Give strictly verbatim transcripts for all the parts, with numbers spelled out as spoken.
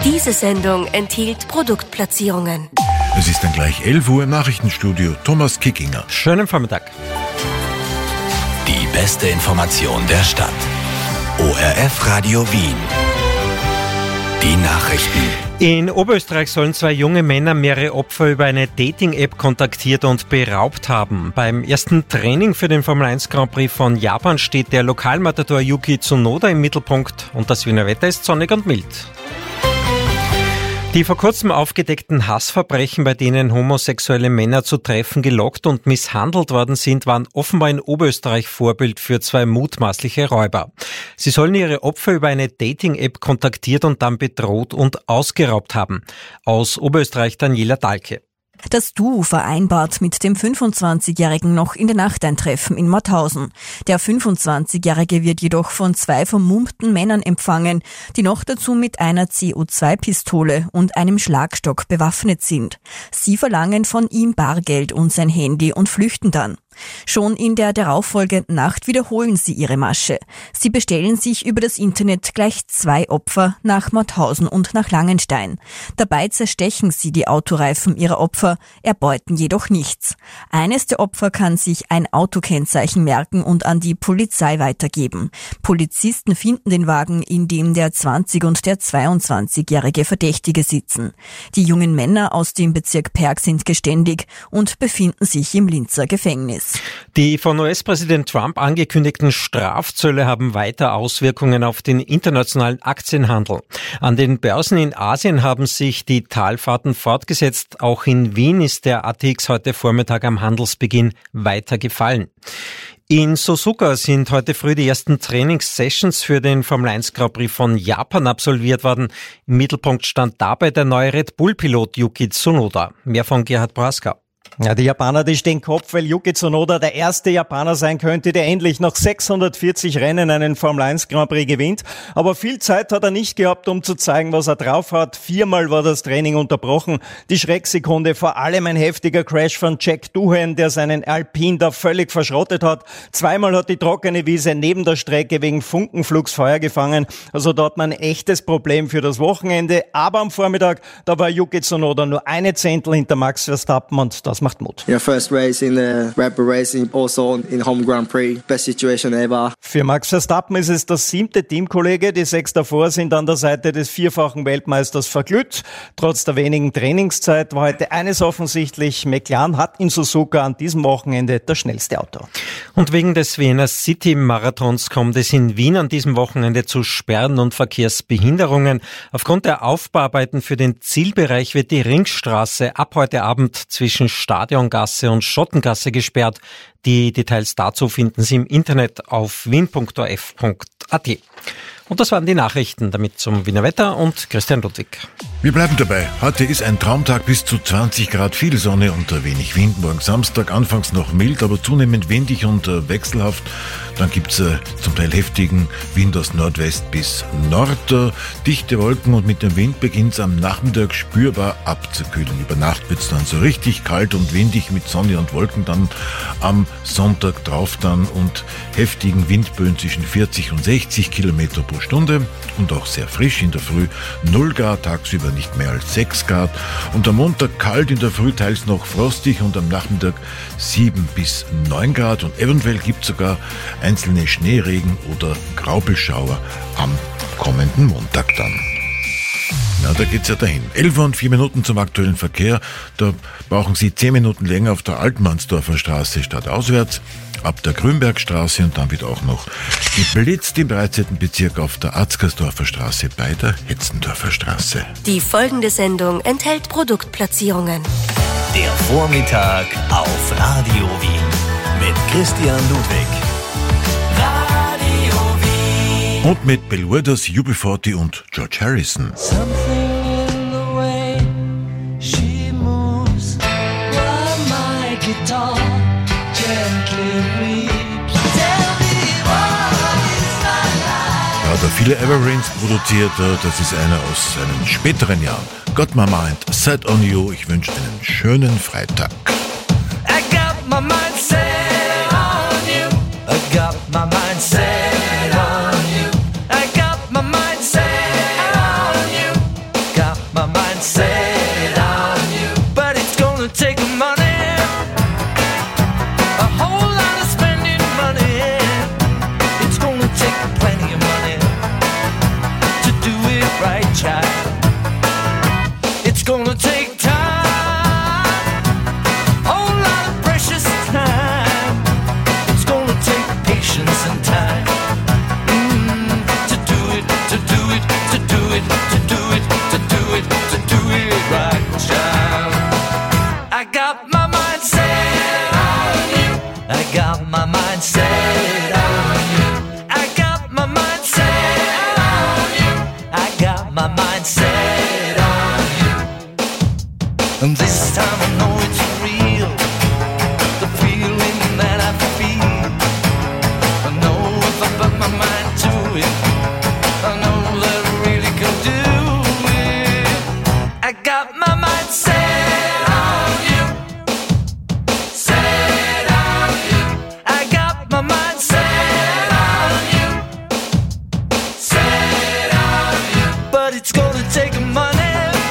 Diese Sendung enthielt Produktplatzierungen. Es ist dann gleich elf Uhr im Nachrichtenstudio. Thomas Kickinger. Schönen Vormittag. Die beste Information der Stadt. O R F Radio Wien. Die Nachrichten. In Oberösterreich sollen zwei junge Männer mehrere Opfer über eine Dating-App kontaktiert und beraubt haben. Beim ersten Training für den Formel eins Grand Prix von Japan steht der Lokalmatador Yuki Tsunoda im Mittelpunkt und das Wiener Wetter ist sonnig und mild. Die vor kurzem aufgedeckten Hassverbrechen, bei denen homosexuelle Männer zu Treffen gelockt und misshandelt worden sind, waren offenbar in Oberösterreich Vorbild für zwei mutmaßliche Räuber. Sie sollen ihre Opfer über eine Dating-App kontaktiert und dann bedroht und ausgeraubt haben. Aus Oberösterreich Daniela Dahlke. Das Duo vereinbart mit dem fünfundzwanzigjährigen noch in der Nacht ein Treffen in Mauthausen. Der fünfundzwanzigjährige wird jedoch von zwei vermummten Männern empfangen, die noch dazu mit einer C O zwei Pistole und einem Schlagstock bewaffnet sind. Sie verlangen von ihm Bargeld und sein Handy und flüchten dann. Schon in der darauffolgenden Nacht wiederholen sie ihre Masche. Sie bestellen sich über das Internet gleich zwei Opfer nach Mauthausen und nach Langenstein. Dabei zerstechen sie die Autoreifen ihrer Opfer, erbeuten jedoch nichts. Eines der Opfer kann sich ein Autokennzeichen merken und an die Polizei weitergeben. Polizisten finden den Wagen, in dem der zwanzig- und der zweiundzwanzigjährige Verdächtige sitzen. Die jungen Männer aus dem Bezirk Perg sind geständig und befinden sich im Linzer Gefängnis. Die von U S-Präsident Trump angekündigten Strafzölle haben weiter Auswirkungen auf den internationalen Aktienhandel. An den Börsen in Asien haben sich die Talfahrten fortgesetzt. Auch in Wien ist der A T X heute Vormittag am Handelsbeginn weiter gefallen. In Suzuka sind heute früh die ersten Trainingssessions für den Formel eins Grand Prix von Japan absolviert worden. Im Mittelpunkt stand dabei der neue Red Bull-Pilot Yuki Tsunoda. Mehr von Gerhard Braska. Ja, die Japaner, die stehen Kopf, weil Yuki Tsunoda der erste Japaner sein könnte, der endlich nach sechshundertvierzig Rennen einen Formel eins Grand Prix gewinnt. Aber viel Zeit hat er nicht gehabt, um zu zeigen, was er drauf hat. Viermal war das Training unterbrochen. Die Schrecksekunde, vor allem ein heftiger Crash von Jack Doohan, der seinen Alpine da völlig verschrottet hat. Zweimal hat die trockene Wiese neben der Strecke wegen Funkenflugs Feuer gefangen. Also da hat man ein echtes Problem für das Wochenende. Aber am Vormittag, da war Yuki Tsunoda nur eine Zehntel hinter Max Verstappen und das macht Mut. Yeah, first race in the Red Bull Racing, also in Home Grand Prix, best situation ever. Für Max Verstappen ist es das siebte Teamkollege, die sechs davor sind an der Seite des vierfachen Weltmeisters verglüht. Trotz der wenigen Trainingszeit war heute eines offensichtlich: McLaren hat in Suzuka an diesem Wochenende das schnellste Auto. Und wegen des Wiener City-Marathons kommt es in Wien an diesem Wochenende zu Sperren und Verkehrsbehinderungen. Aufgrund der Aufbauarbeiten für den Zielbereich wird die Ringstraße ab heute Abend zwischen Stadiongasse und Schottengasse gesperrt. Die Details dazu finden Sie im Internet auf wien punkt o f punkt a t. Und das waren die Nachrichten, damit zum Wiener Wetter und Christian Ludwig. Wir bleiben dabei. Heute ist ein Traumtag, bis zu zwanzig Grad, viel Sonne und wenig Wind. Morgen Samstag anfangs noch mild, aber zunehmend windig und äh, wechselhaft. Dann gibt's äh, zum Teil heftigen Wind aus Nordwest bis Nord. Äh, dichte Wolken und mit dem Wind beginnt's am Nachmittag spürbar abzukühlen. Über Nacht wird's dann so richtig kalt und windig mit Sonne und Wolken dann am Sonntag drauf dann und heftigen Windböen zwischen vierzig und sechzig Kilometer pro Stunde und auch sehr frisch in der Früh. null Grad, tagsüber nicht mehr als sechs Grad und am Montag kalt, in der Früh teils noch frostig und am Nachmittag sieben bis neun Grad und eventuell gibt es sogar einzelne Schneeregen oder Graupelschauer am kommenden Montag dann. Na, da geht's ja dahin. elf und vier Minuten zum aktuellen Verkehr. Da brauchen Sie zehn Minuten länger auf der Altmannsdorfer Straße statt auswärts. Ab der Grünbergstraße und dann wird auch noch geblitzt im dreizehnten Bezirk auf der Atzgersdorfer Straße bei der Hetzendorfer Straße. Die folgende Sendung enthält Produktplatzierungen. Der Vormittag auf Radio Wien mit Christian Ludwig. Radio Wien. Und mit Bill Withers, U B vierzig und George Harrison. Something in the way she moves, while my guitar gently weeps. Tell me what is my life. Da hat er viele Evergreens produziert, das ist einer aus seinen späteren Jahren. Got my mind set on you, ich wünsche einen schönen Freitag. I got my mind set on you. I got my mind set on you. I got my mind set on you. my mind set on you. And this time I know it's real, the feeling that I feel. I know if I put my mind to it, I know that I really can do it. I got my mind set on you, set on you. I got my mind set on you, set on you. But it's gonna take money,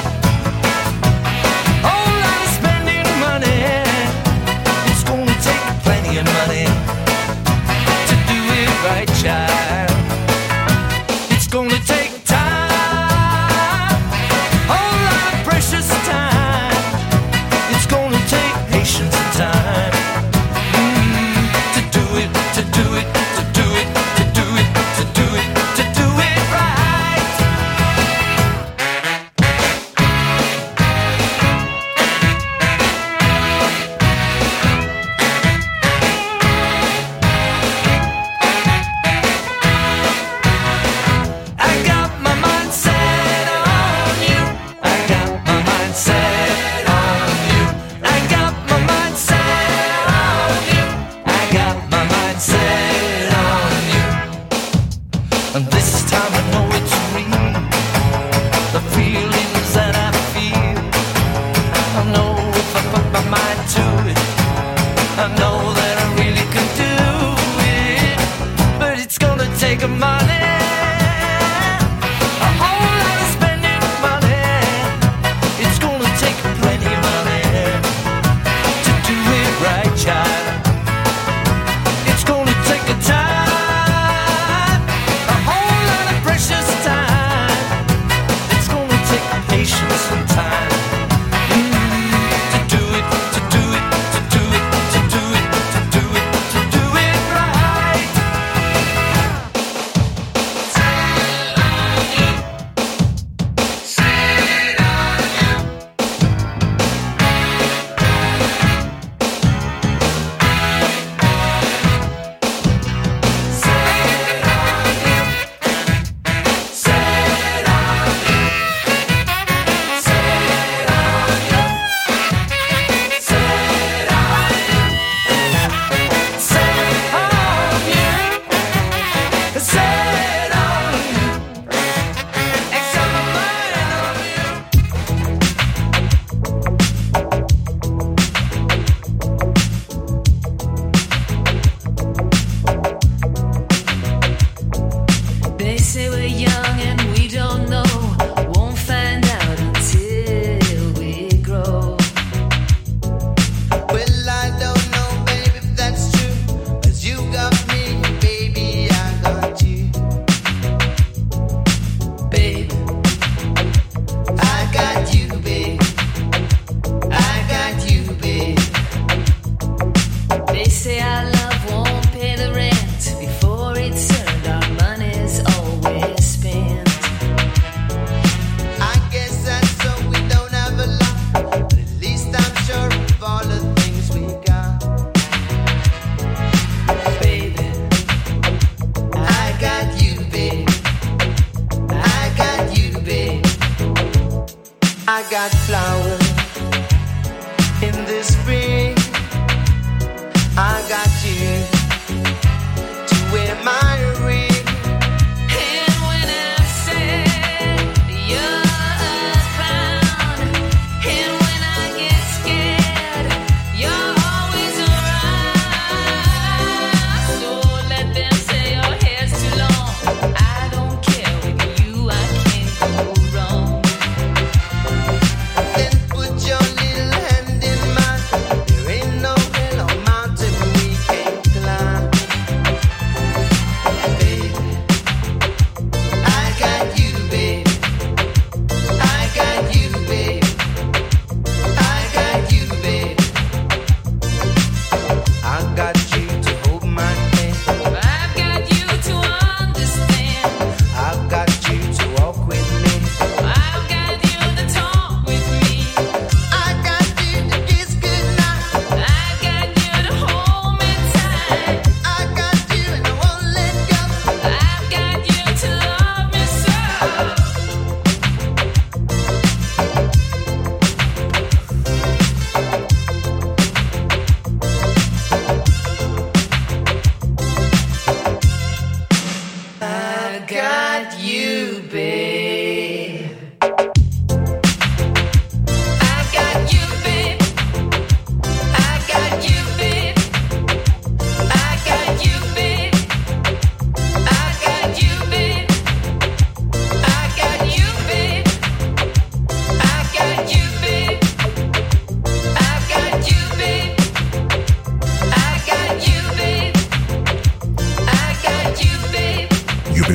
whole lot of spending money. It's gonna take plenty of money to do it right, child. It's gonna take time, whole lot of precious time. It's gonna take patience and time mm, to do it, to do it, to do it, to do it, to do it, to do it right. I got my mind set on you. I got my mind set on you. I got my mind set on you. I got my mind set on you. And this time I know it's real, the feelings that I feel. I know if I put my mind to it, I know that I really can do it. But it's gonna take a money, a whole lot of spending money. It's gonna take plenty of money to do it right, child. It's gonna take a time, a whole lot of precious time. It's gonna take patience and time mm, to do it, to do it, to do it, to do it, to do it, to do it right. Set on you, set on you. Set on you, set on you, set on you, set on you, set on you, set on you. I got my mind on you. They say we're young and we don't know, won't find out until we grow. Well, I don't know, baby, if that's true. 'Cause you got me, baby, I got you. Babe, I got you, babe. I got you, babe. they say our love won't pay the rent. Before it's earned, our money's always spent. I guess that's so we don't have a lot. But at least I'm sure of all the things we got. Baby, I got you, babe. I got you, babe. I got flowers in the spring. I got you to wear my ring. and when I'm sad, you're found. And when I get scared, you're always around. So let them say your hair's too long. I don't care, with you I can't go wrong.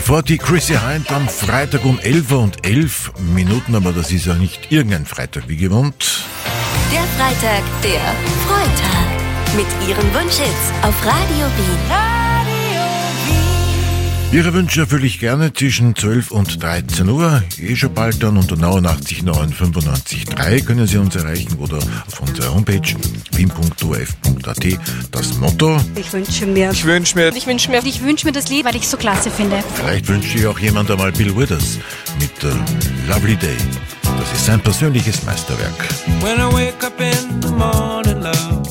Davor die Chrissy Hind am Freitag um elf Uhr und elf Minuten, aber das ist ja nicht irgendein Freitag, wie gewohnt. Der Freitag, der Freitag. Mit Ihren Wunschhits auf Radio Wien. Ihre Wünsche erfülle ich gerne zwischen zwölf und dreizehn Uhr. Eh schon bald dann unter neunundachtzig neun fünfundneunzig drei können Sie uns erreichen oder auf unserer Homepage wien punkt o f punkt a t. Das Motto: Ich wünsche mir. Ich wünsche mir. Ich wünsche mir. Ich wünsche mir das Lied, weil ich es so klasse finde. Vielleicht wünscht sich auch jemand einmal Bill Withers mit äh, Lovely Day. Das ist sein persönliches Meisterwerk. When I wake up in the morning, love,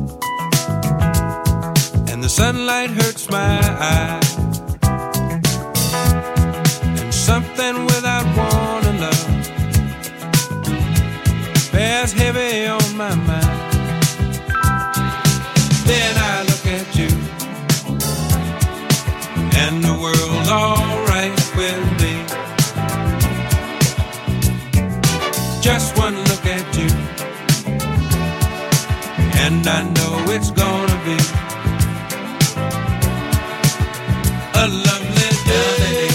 and the sunlight hurts my eyes, and something without warning, love, bears heavy on my mind. Then I look at you, and the world's alright with me. Just one look at you, and I know it's gonna be a lovely day.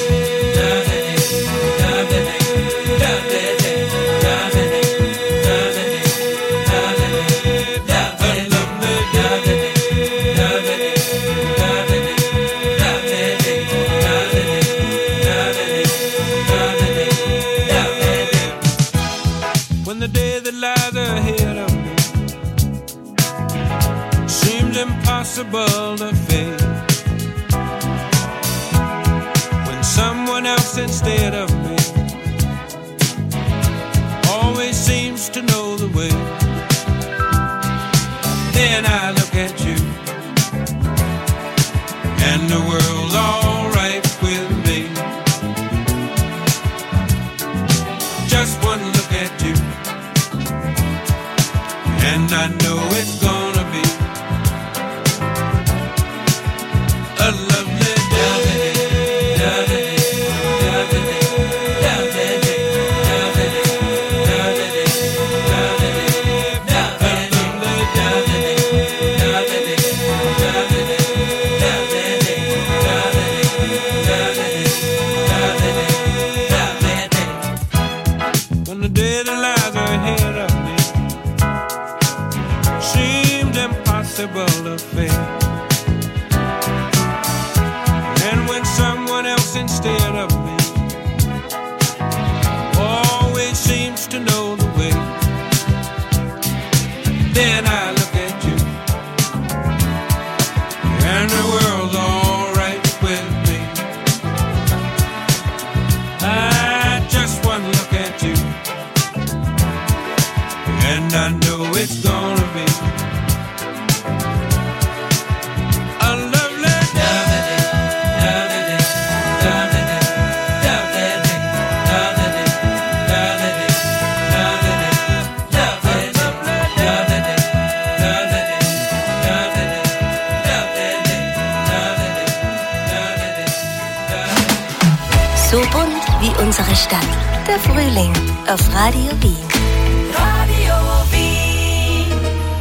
The day that lies ahead of me seems impossible to face, when someone else instead of me always seems to know the way. Then I look at you, and the world's alright with me. Just one look at you, and I know it's gonna be a lovely day. When the day that lies ahead of me seemed impossible to face, and when someone else instead of me always seems to know the way, then I look at you, and the world's alright with me. I just one look at you, and I know it's gonna be a lovely day. So bunt wie unsere Stadt. Der Frühling auf Radio Wien. Radio Wien.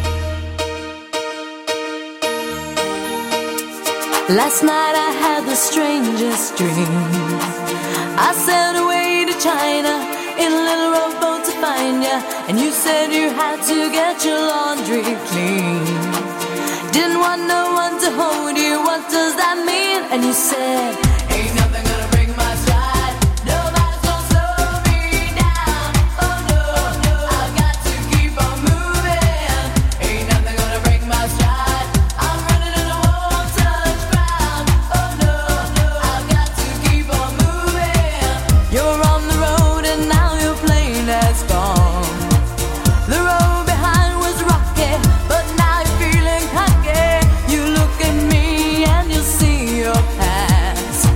Last night I had the strangest dream. I sailed away to China in a little rowboat to find ya, and you said you had to get your laundry clean. Didn't want no one to hold you, what does that mean? And you said, ain't nothing gonna break my stride. Nobody's gonna slow me down. Oh no, no, I've got to keep on moving. Ain't nothing gonna break my stride. I'm running and I won't touch ground. Oh no, no, I've got to keep on moving. You're on the road and now your plane has gone. The road behind was rocky, but now you're feeling cocky. You look at me and you see your past.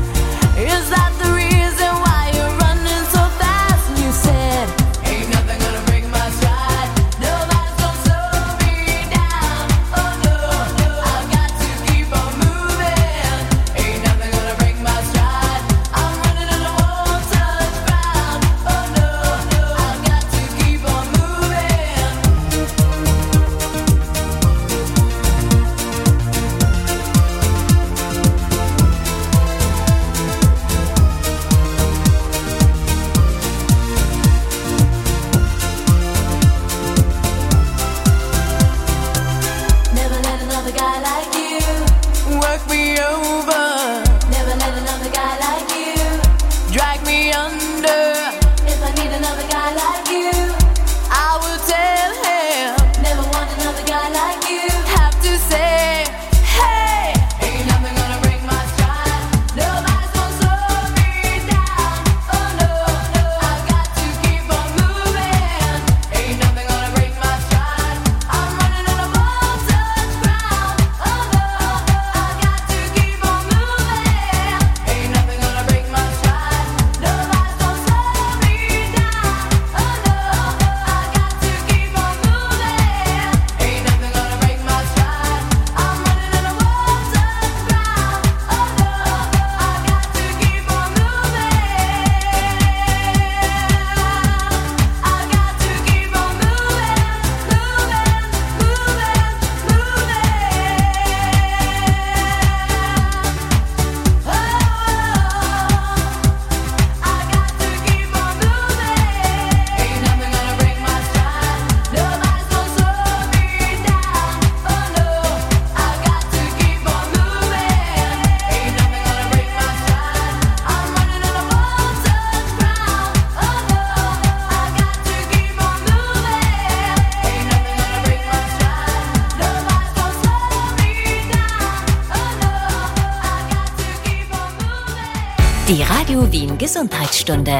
Die Radio Wien Gesundheitsstunde.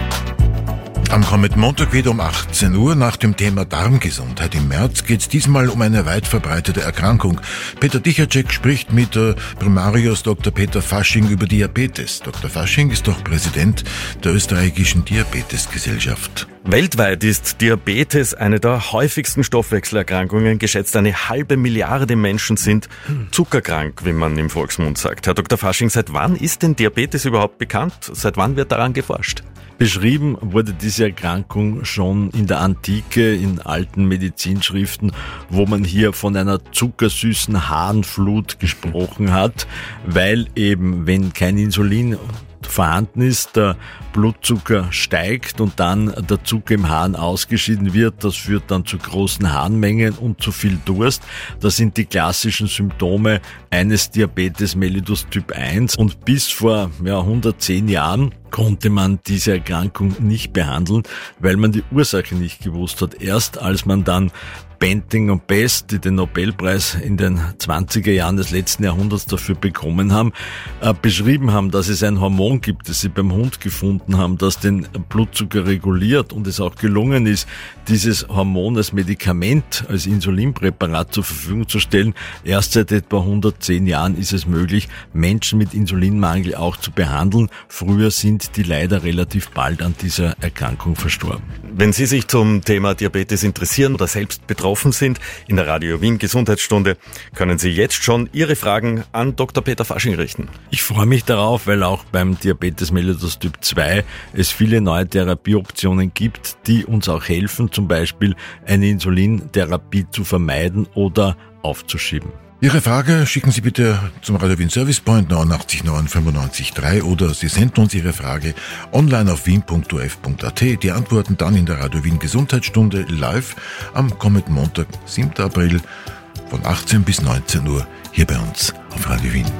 Am kommenden Montag wieder um achtzehn Uhr nach dem Thema Darmgesundheit im März geht es diesmal um eine weit verbreitete Erkrankung. Peter Dichacek spricht mit äh, Primarius Doktor Peter Fasching über Diabetes. Doktor Fasching ist doch Präsident der österreichischen Diabetesgesellschaft. Weltweit ist Diabetes eine der häufigsten Stoffwechselerkrankungen. Geschätzt eine halbe Milliarde Menschen sind zuckerkrank, wie man im Volksmund sagt. Herr Doktor Fasching, seit wann ist denn Diabetes überhaupt bekannt? Seit wann wird daran geforscht? Beschrieben wurde diese Erkrankung schon in der Antike, in alten Medizinschriften, wo man hier von einer zuckersüßen Harnflut gesprochen hat, weil eben, wenn kein Insulin vorhanden ist, der Blutzucker steigt und dann der Zucker im Harn ausgeschieden wird. Das führt dann zu großen Harnmengen und zu viel Durst. Das sind die klassischen Symptome eines Diabetes mellitus Typ eins. Und bis vor ja, hundertzehn Jahren konnte man diese Erkrankung nicht behandeln, weil man die Ursache nicht gewusst hat. Erst als man dann Banting und Best, die den Nobelpreis in den zwanziger Jahren des letzten Jahrhunderts dafür bekommen haben, äh, beschrieben haben, dass es ein Hormon gibt, das sie beim Hund gefunden haben, das den Blutzucker reguliert und es auch gelungen ist, dieses Hormon als Medikament, als Insulinpräparat zur Verfügung zu stellen. Erst seit etwa hundertzehn Jahren ist es möglich, Menschen mit Insulinmangel auch zu behandeln. Früher sind die leider relativ bald an dieser Erkrankung verstorben. Wenn Sie sich zum Thema Diabetes interessieren oder selbst betroffen sind, in der Radio Wien Gesundheitsstunde können Sie jetzt schon Ihre Fragen an Doktor Peter Fasching richten. Ich freue mich darauf, weil auch beim Diabetes mellitus Typ zwei es viele neue Therapieoptionen gibt, die uns auch helfen, zum Beispiel eine Insulintherapie zu vermeiden oder aufzuschieben. Ihre Frage schicken Sie bitte zum Radio Wien Service Point neunundachtzig neun fünfundneunzig drei oder Sie senden uns Ihre Frage online auf wien punkt u f punkt a t. Die Antworten dann in der Radio Wien Gesundheitsstunde live am kommenden Montag, siebten April von achtzehn bis neunzehn Uhr hier bei uns auf Radio Wien.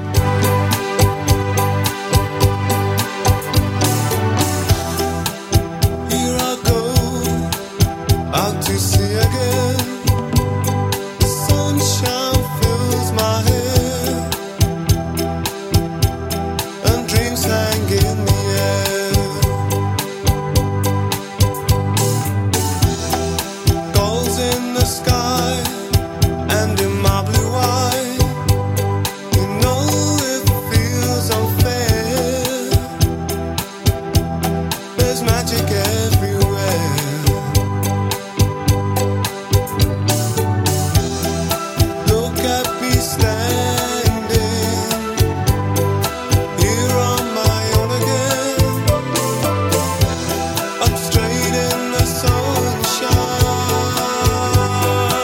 Here I go out to sea again. The sunshine fills my head and dreams hang in the air. Gulls in the sky and in my blue eye. You know it feels unfair. There's magic everywhere. Look at me standing here on my own again. Up straight in the sunshine.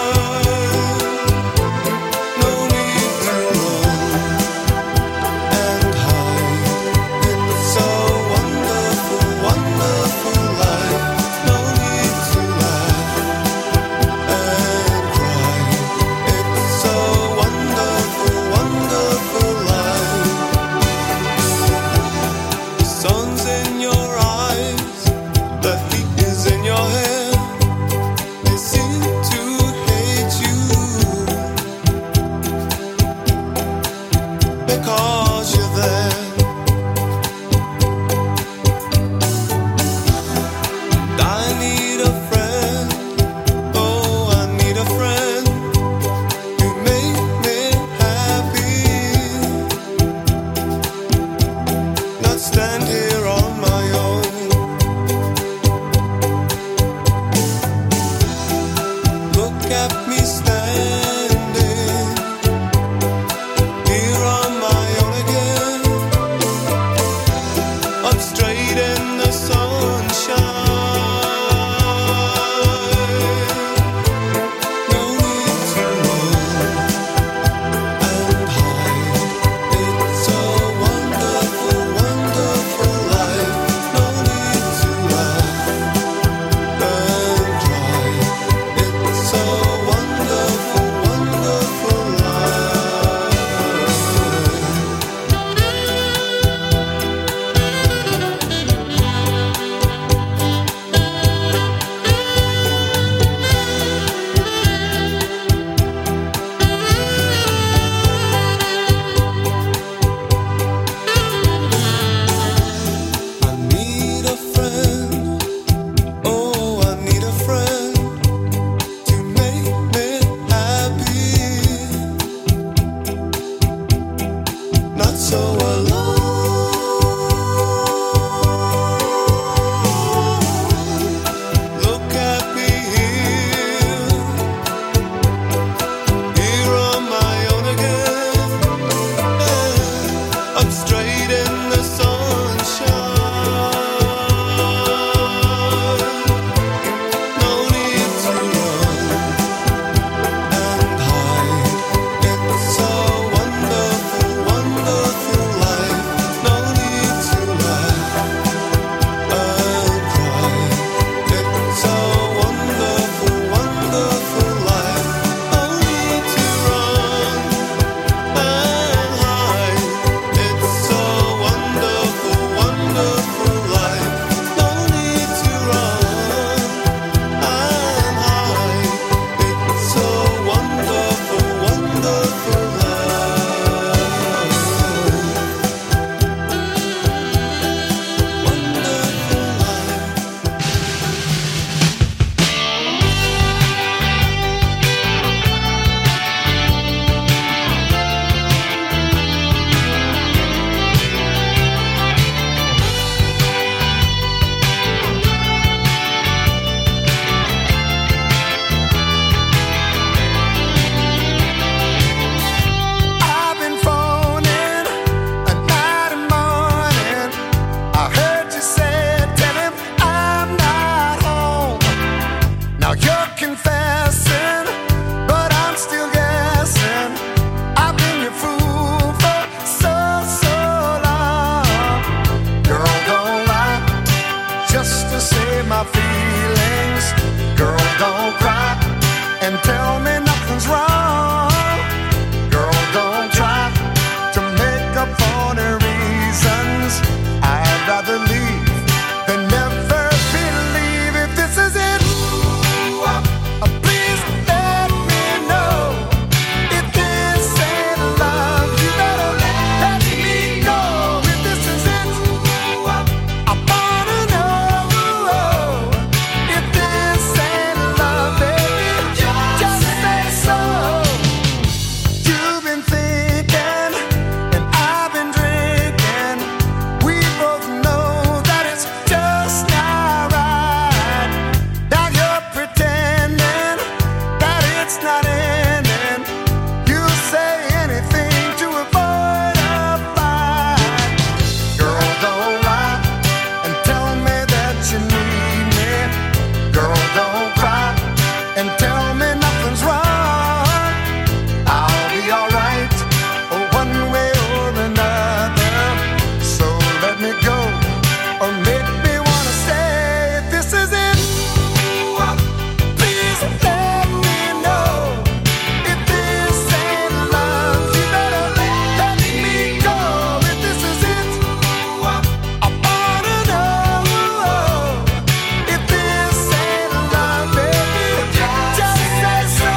my feelings. Girl, don't cry and tell me nothing's wrong. Girl, don't try to make up for the reasons. I'd rather leave than never believe. If this is it, uh, please let me know. If this ain't love, you better let me go. If this is it, I wanna know. If this ain't love, baby, just say so. You've been thinking and I've been drinking. We both know that it's just not right. Now you're pretending that it's not ending. You say anything to avoid a fight. Girl, don't lie and tell me that you need me. Girl, don't cry and tell me nothing's wrong. I'll be alright, one way or another. So let me go or make me wanna stay. If this is it, please let me know. If this ain't love, you better let me go. If this is it, I wanna know. If this ain't love, baby, just say so.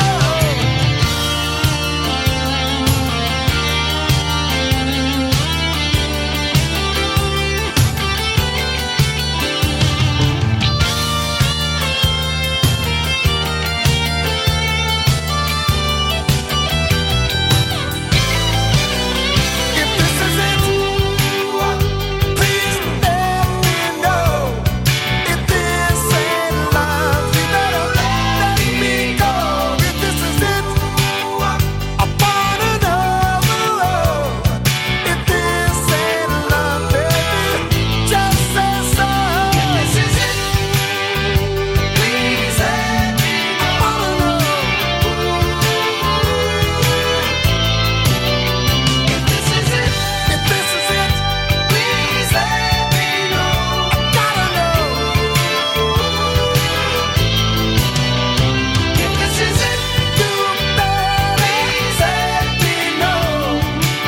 If this is it, please let me know. If this ain't love, you better let me go. If this is it, I wanna know. If this ain't love, baby, just say so. If this is it, please let me know. I wanna know. If this is it, if this is it, please let me know. I gotta know. If this is it, you better please let me know.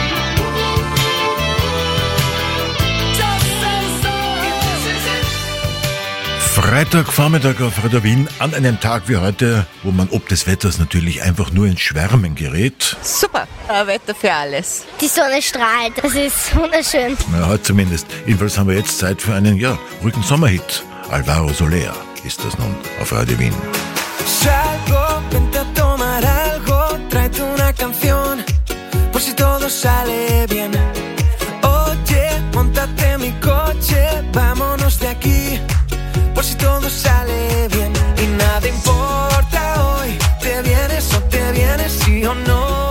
Just say so. If this is it. Freitagvormittag auf Radio Wien an einem Tag wie heute, wo man ob des Wetters natürlich einfach nur ins Schwärmen gerät. Super, äh, Wetter für alles. Die Sonne strahlt, das ist wunderschön. Na, heute zumindest. Jedenfalls haben wir jetzt Zeit für einen, ja, ruhigen Sommerhit. Alvaro Soler ist das nun auf Radio Wien. Salgo, vente a tomar algo, tráete una canción, por si todo sale bien. Oye, móntate en mi coche, vámonos de aquí, por si todo sale bien. Y nada importa hoy, te vienes o te vienes, sí o no.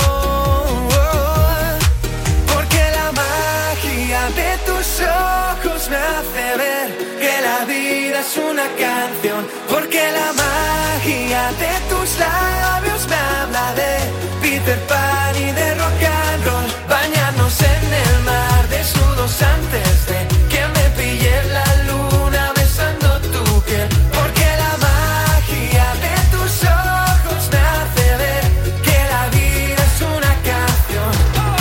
Porque la magia de tus ojos me hace ver que la vida es una canción. Porque la magia de tus labios me habla de Peter Pan y de rock and roll. Bañarnos en el mar desnudos antes de que me pille la luna besando tu piel. Porque la magia de tus ojos me hace ver que la vida es una canción.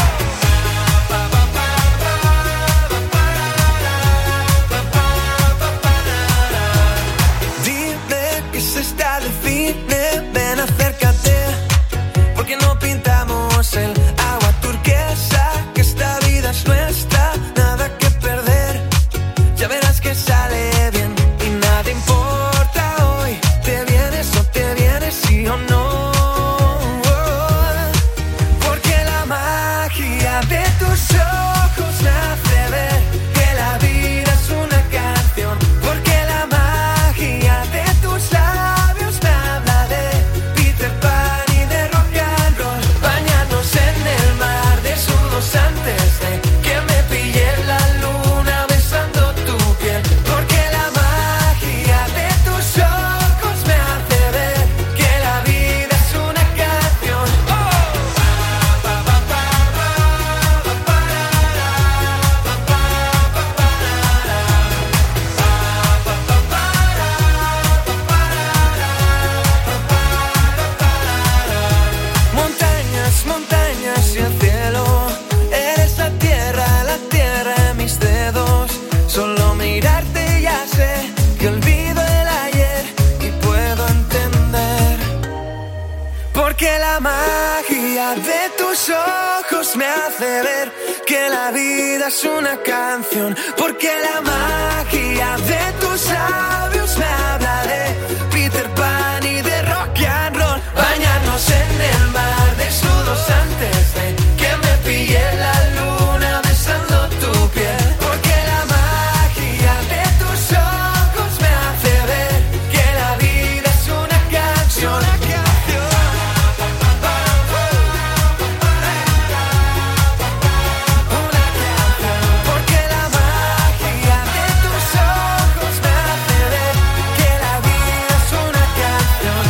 Dime que se está de cine, ven acércate, porque no pintamos el Porque la magia de tus ojos me hace ver que la vida es una canción. Porque la magia de tus labios me habla de Peter Pan y de rock and roll. Bañarnos en el mar desnudos antes de que me pille la luna besando tu piel. Porque la magia de tus ojos me hace ver que la vida es una canción. Porque la magia de tus ojos me hace ver que la vida es una canción.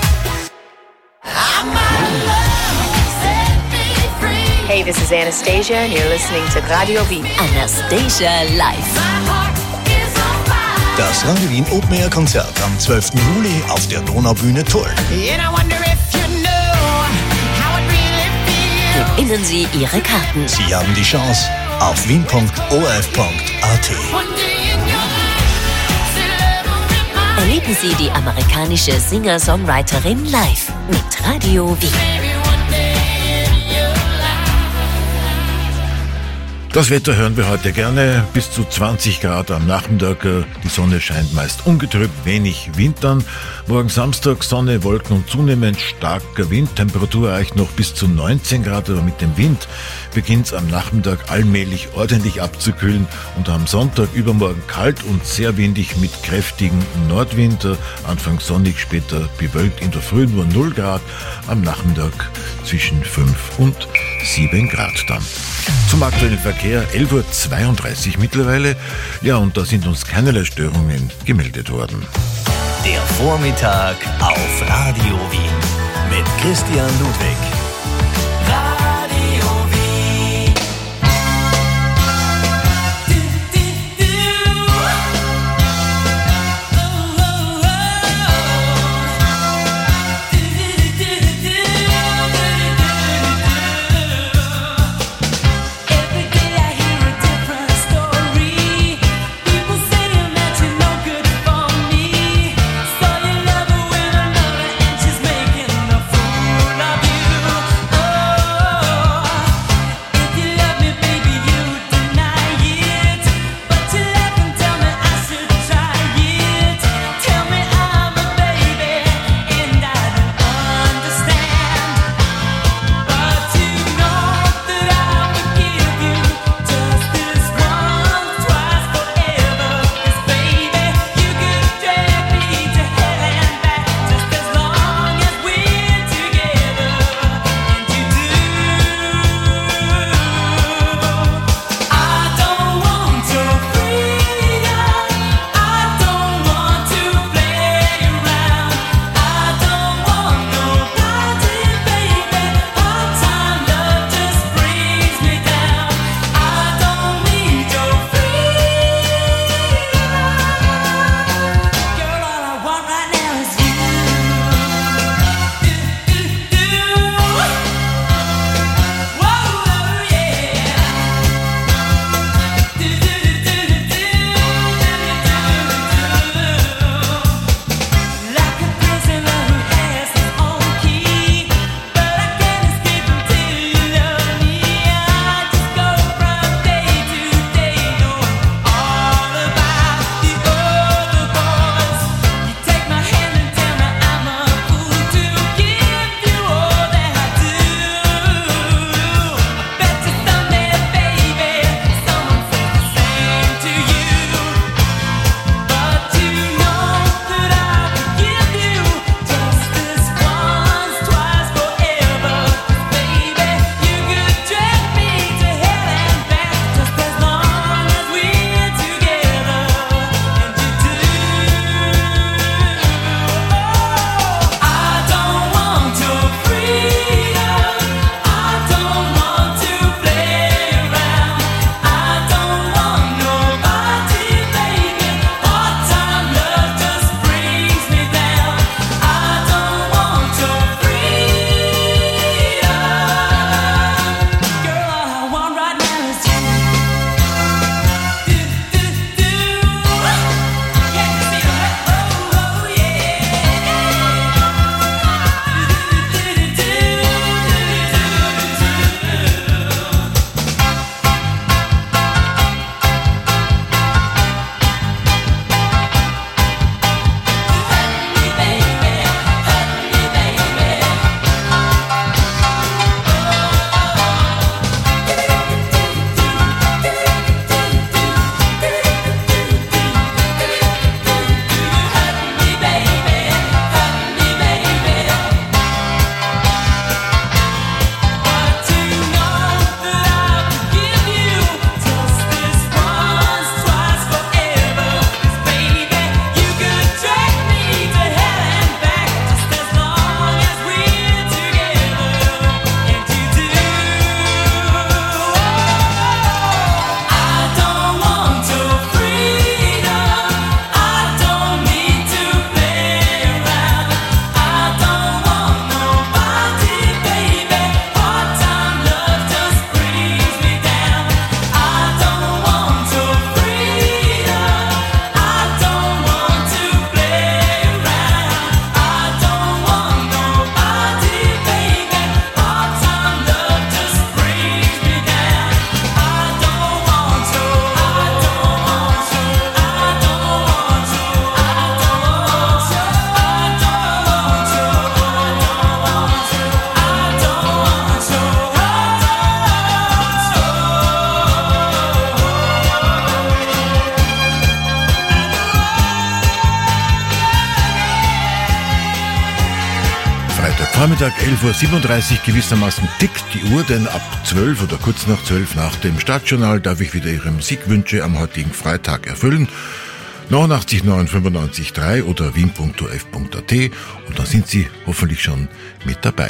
Hey, this is Anastasia, and you're listening to Radio Wien. Anastasia live. Das Radio Wien Open Air Konzert am zwölften Juli auf der Donaubühne Tulln. Gewinnen Sie Ihre Karten. Sie haben die Chance auf wien punkt o r f punkt a t. Erleben Sie die amerikanische Singer-Songwriterin live mit Radio Wien. Das Wetter hören wir heute gerne. Bis zu zwanzig Grad am Nachmittag. Die Sonne scheint meist ungetrübt, wenig Wind dann. Morgen Samstag Sonne, Wolken und zunehmend starker Wind. Temperatur erreicht noch bis zu neunzehn Grad, aber mit dem Wind beginnt es am Nachmittag allmählich ordentlich abzukühlen. Und am Sonntag übermorgen kalt und sehr windig mit kräftigem Nordwind. Anfang sonnig, später bewölkt, in der Früh nur null Grad. Am Nachmittag zwischen fünf und sieben Grad dann. Zum aktuellen Verkehr, elf Uhr zweiunddreißig mittlerweile. Ja, und da sind uns keinerlei Störungen gemeldet worden. Der Vormittag auf Radio Wien mit Christian Ludwig. Radio Wien. Every day I hear a different story. People say that you're no good for me. Saw your lover with another and she's making a fool of you. Der Vormittag elf Uhr siebenunddreißig gewissermaßen tickt die Uhr, denn ab zwölf oder kurz nach zwölf nach dem Stadtjournal darf ich wieder Ihre Musikwünsche am heutigen Freitag erfüllen. neunundachtzig neun fünfundneunzig drei oder wien punkt o f punkt a t und dann sind Sie hoffentlich schon mit dabei.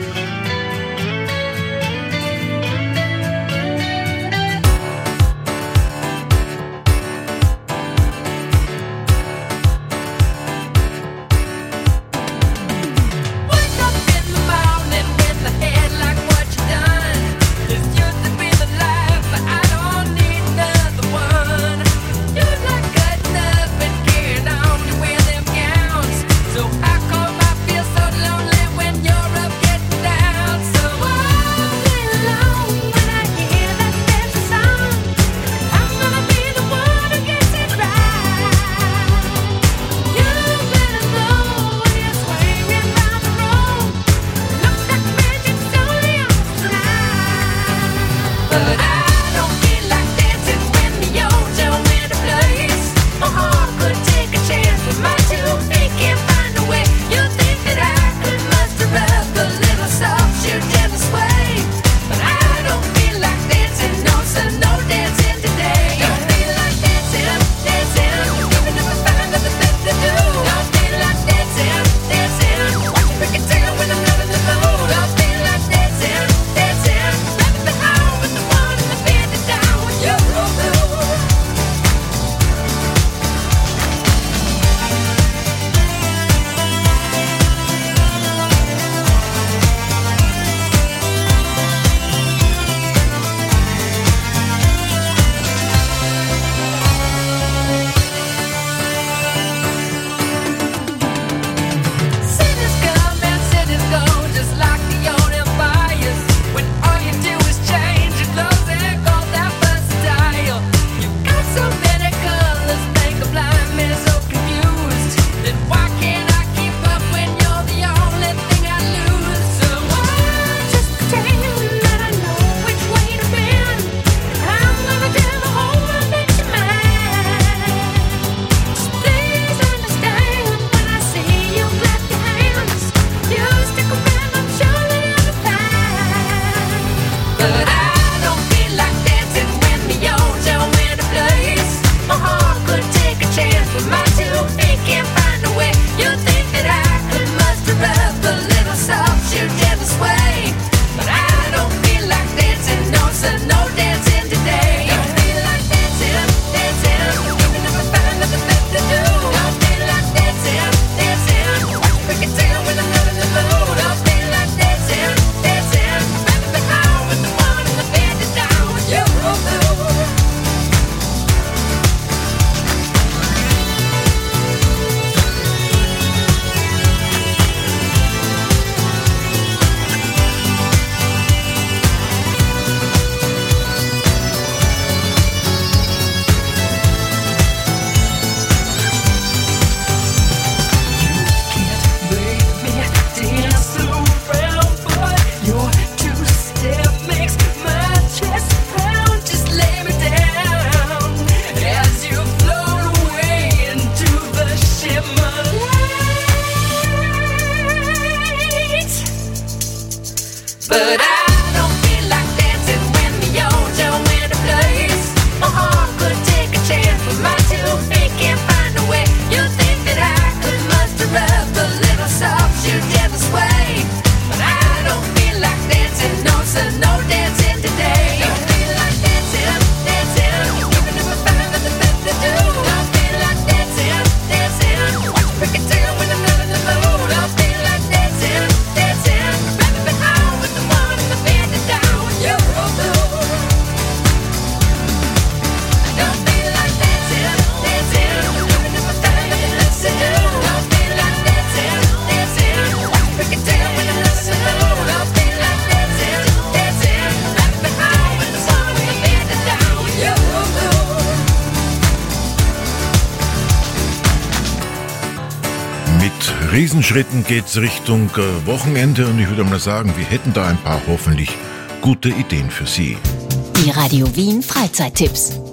Riesenschritten geht's Richtung äh, Wochenende und ich würde mal sagen, wir hätten da ein paar hoffentlich gute Ideen für Sie. Die Radio Wien Freizeittipps.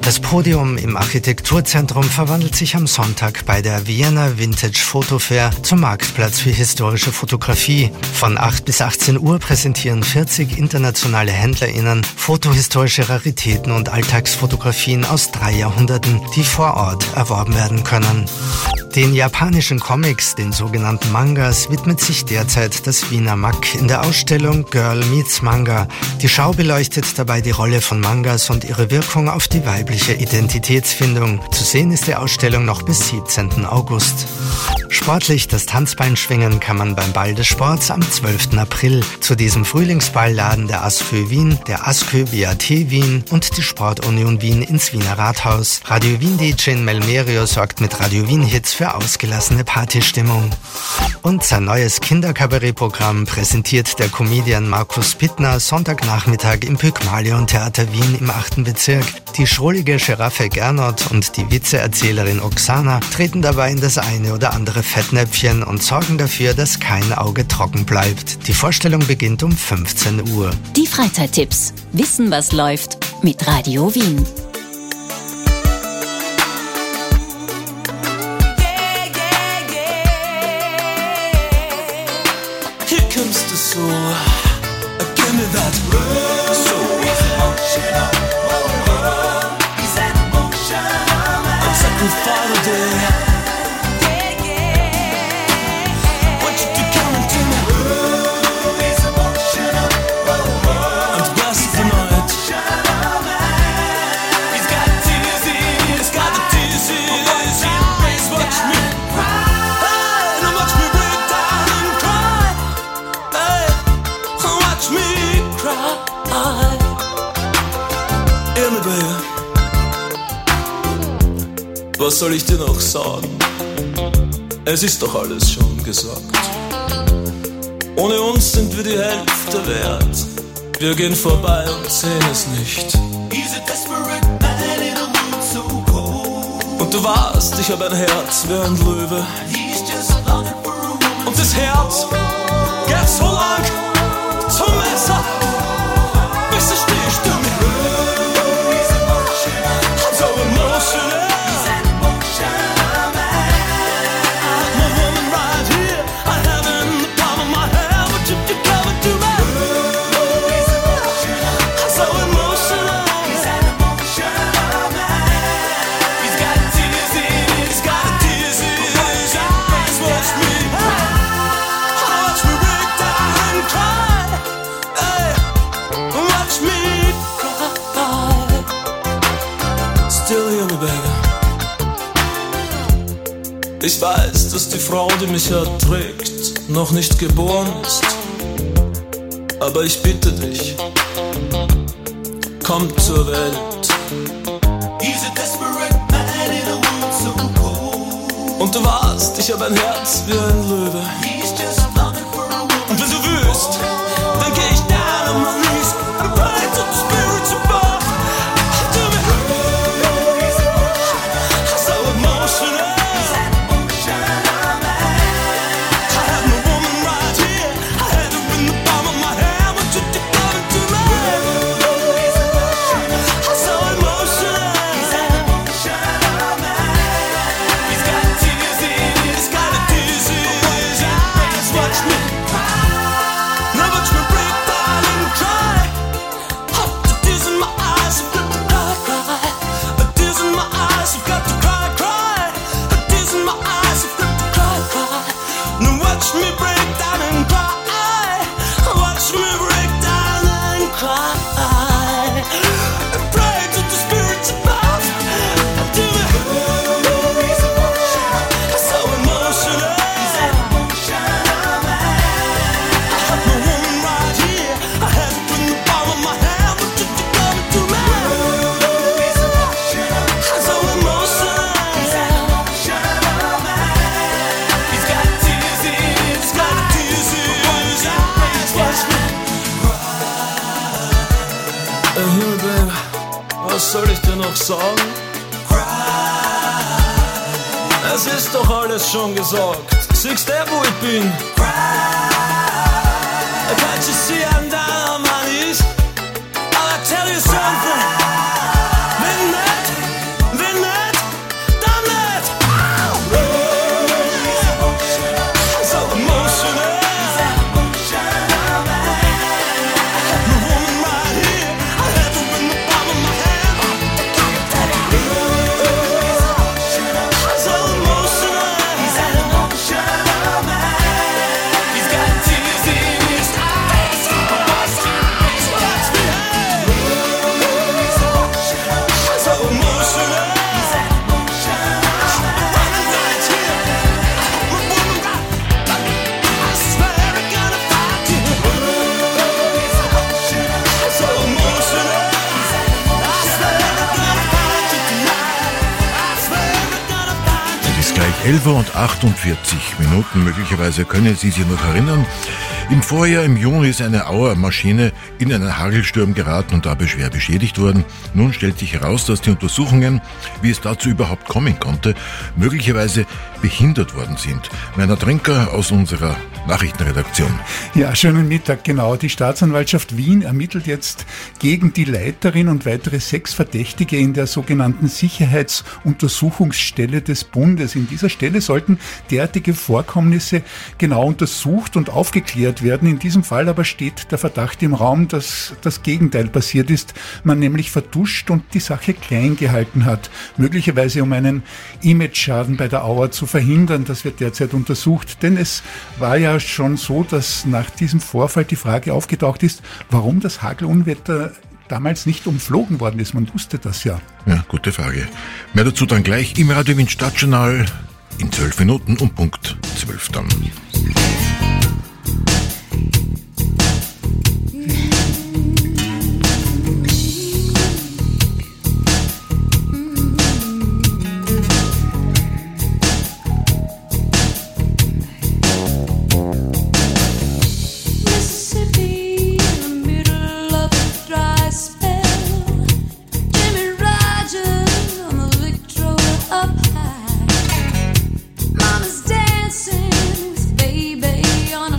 Das Podium im Architekturzentrum verwandelt sich am Sonntag bei der Vienna Vintage Photo Fair zum Marktplatz für historische Fotografie. Von acht bis achtzehn Uhr präsentieren vierzig internationale HändlerInnen fotohistorische Raritäten und Alltagsfotografien aus drei Jahrhunderten, die vor Ort erworben werden können. Den japanischen Comics, den sogenannten Mangas, widmet sich derzeit das Wiener M A C in der Ausstellung Girl Meets Manga. Die Schau beleuchtet dabei die Rolle von Mangas und ihre Wirkung auf die weibliche Identitätsfindung. Zu sehen ist die Ausstellung noch bis siebzehnten August. Sportlich das Tanzbeinschwingen kann man beim Ball des Sports am zwölften April. Zu diesem Frühlingsball laden der ASFÖ Wien, der ASKÖ B A T Wien und die Sportunion Wien ins Wiener Rathaus. Radio Wien-D J Melmerio sorgt mit Radio Wien-Hits für ausgelassene Partystimmung. Und sein neues Kinderkabarettprogramm präsentiert der Comedian Markus Pittner Sonntagnachmittag im Pygmalion Theater Wien im achten Bezirk. Die schrullige Giraffe Gernot und die Witzeerzählerin Oksana treten dabei in das eine oder andere Fettnäpfchen und sorgen dafür, dass kein Auge trocken bleibt. Die Vorstellung beginnt um fünfzehn Uhr. Die Freizeittipps. Wissen, was läuft mit Radio Wien. Here comes the soul. Give me that soul. Emotional. Is that emotional? I'm second Father Day. Yeah, yeah. Want you to come into me. Is emotional. I'm blessed tonight. He's got tears in, he's got the tears in his eyes. Watch me cry, and watch me break down and cry. Hey, watch me cry. Hear me, baby. Was soll ich dir noch sagen? Es ist doch alles schon gesagt. Ohne uns sind wir die Hälfte wert. Wir gehen vorbei und sehen es nicht. Und du warst, ich hab ein Herz wie ein Löwe. Und das Herz geht so lang zum Messer, bis es sticht um mich. I'm so emotional. My woman right here, I have her in the palm of my hand. Would you be coming to me? I'm so emotional. He's got tears in, he's got tears in his eyes. Watch me, watch me break down and cry. Hey, watch me cry. Still hear me, baby. Ich weiß, dass die Frau, die mich erträgt, noch nicht geboren ist. Aber ich bitte dich, komm zur Welt. Und du warst, ich hab ein Herz wie ein Löwe. Und wenn du willst, dann geh ich down on my knees and pray to the spirits above. Do me. I'm so emotional. I have my woman right here. I had her in the palm of my hand. Would you be coming to me? I'm so emotional. He's got tears in, he's got tears in his eyes. Watch me now, watch me break down and cry. Hot the tears in my eyes, I've got to cry, cry. The tears in my eyes, I've got to cry, cry. The tears in my eyes, I've got to cry, cry. Now watch me break down and cry. Watch me break down and cry. And pray to the spirits above. Do it. So emotional. I have my woman right here. I had her in the palm of my hand. Would you be coming to me? I'm so emotional. He's got tears in, he's got tears in his eyes. Watch me cry. Hey, hier, Babe, was soll ich dir noch sagen? Es ist doch alles schon gesagt. Siehst du, wo ich bin? Can't you see I'm down on my knees? I'll tell you something. Midnight elf Uhr und achtundvierzig Minuten. Möglicherweise können Sie sich noch erinnern. Im Vorjahr, im Juni, ist eine Auer-Maschine in einen Hagelsturm geraten und dabei schwer beschädigt worden. Nun stellt sich heraus, dass die Untersuchungen, wie es dazu überhaupt kommen konnte, möglicherweise behindert worden sind. Werner Trinker aus unserer Nachrichtenredaktion. Ja, schönen Mittag, genau. Die Staatsanwaltschaft Wien ermittelt jetzt gegen die Leiterin und weitere sechs Verdächtige in der sogenannten Sicherheitsuntersuchungsstelle des Bundes. In dieser Stelle sollten derartige Vorkommnisse genau untersucht und aufgeklärt werden. In diesem Fall aber steht der Verdacht im Raum, dass das Gegenteil passiert ist, man nämlich verduscht und die Sache klein gehalten hat. Möglicherweise um einen Image-Schaden bei der Auer zu verhindern. Das wird derzeit untersucht, denn es war ja schon so, dass nach diesem Vorfall die Frage aufgetaucht ist, warum das Hagelunwetter damals nicht umflogen worden ist. Man wusste das ja. Ja, gute Frage. Mehr dazu dann gleich im Radio Wien Stadtjournal in zwölf Minuten um Punkt zwölf dann. Mama's dancing with baby on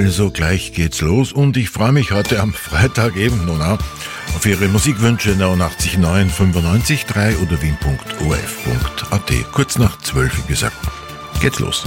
Also gleich geht's los und ich freue mich heute am Freitag eben nun auch auf Ihre Musikwünsche neunundachtzig neun fünfundneunzig drei oder wien punkt o f punkt a t. Kurz nach zwölf, wie gesagt, geht's los.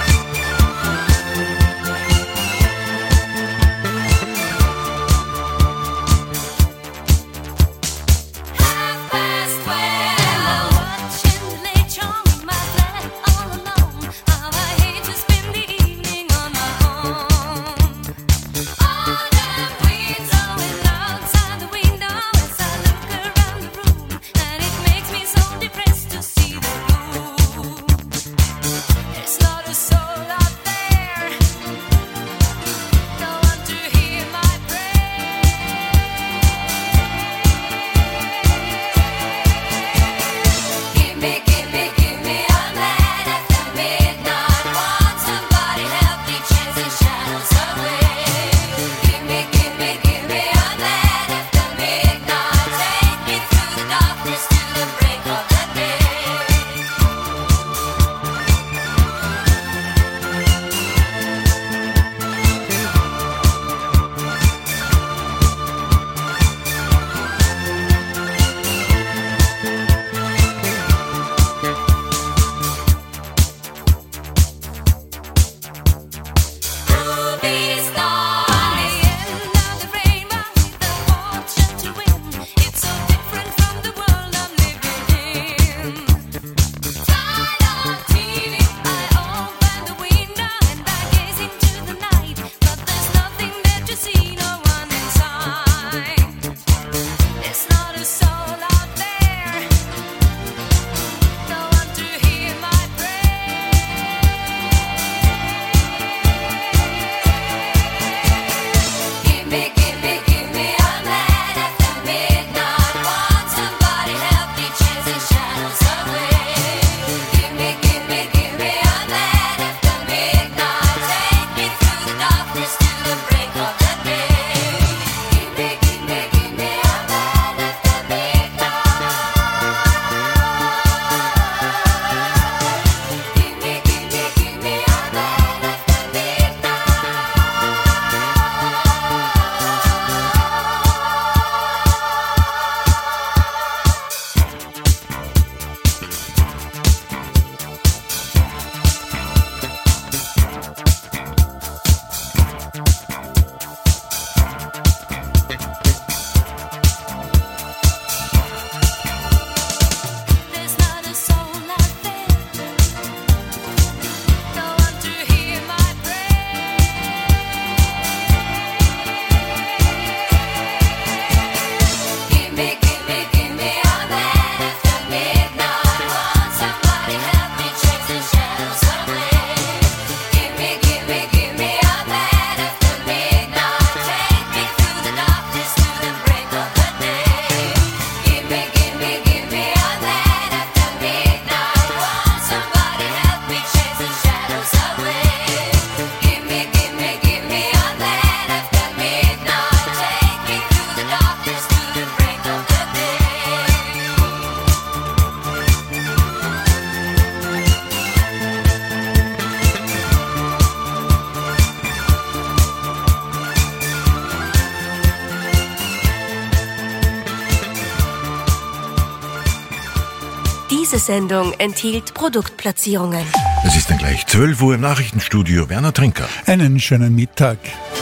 Diese Sendung enthielt Produktplatzierungen. Es ist dann gleich zwölf Uhr im Nachrichtenstudio. Werner Trinker. Einen schönen Mittag.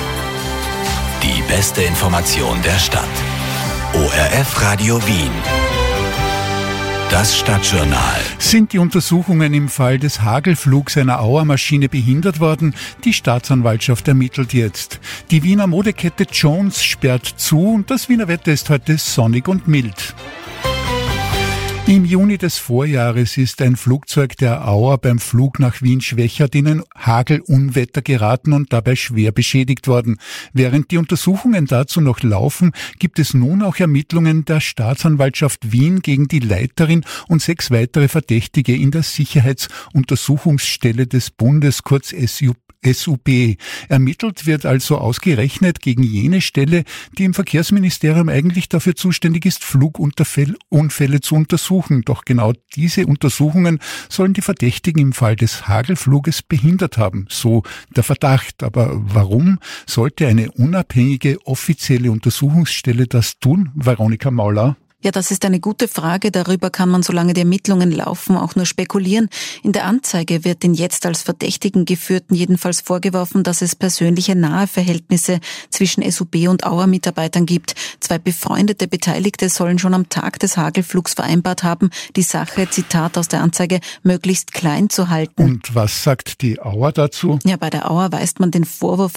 Die beste Information der Stadt. O R F Radio Wien. Das Stadtjournal. Sind die Untersuchungen im Fall des Hagelflugs einer Auermaschine behindert worden? Die Staatsanwaltschaft ermittelt jetzt. Die Wiener Modekette Jones sperrt zu und das Wiener Wetter ist heute sonnig und mild. Im Juni des Vorjahres ist ein Flugzeug der Auer beim Flug nach Wien-Schwechat in ein Hagelunwetter geraten und dabei schwer beschädigt worden. Während die Untersuchungen dazu noch laufen, gibt es nun auch Ermittlungen der Staatsanwaltschaft Wien gegen die Leiterin und sechs weitere Verdächtige in der Sicherheitsuntersuchungsstelle des Bundes, kurz S S U B. Ermittelt wird also ausgerechnet gegen jene Stelle, die im Verkehrsministerium eigentlich dafür zuständig ist, Flugunfälle zu untersuchen. Doch genau diese Untersuchungen sollen die Verdächtigen im Fall des Hagelfluges behindert haben. So der Verdacht. Aber warum sollte eine unabhängige offizielle Untersuchungsstelle das tun? Veronika Mauler. Ja, das ist eine gute Frage. Darüber kann man, solange die Ermittlungen laufen, auch nur spekulieren. In der Anzeige wird den jetzt als Verdächtigen geführten jedenfalls vorgeworfen, dass es persönliche nahe Verhältnisse zwischen S U B und Auer-Mitarbeitern gibt. Zwei befreundete Beteiligte sollen schon am Tag des Hagelflugs vereinbart haben, die Sache, Zitat aus der Anzeige, möglichst klein zu halten. Und was sagt die Auer dazu? Ja, bei der Auer weist man den Vorwurf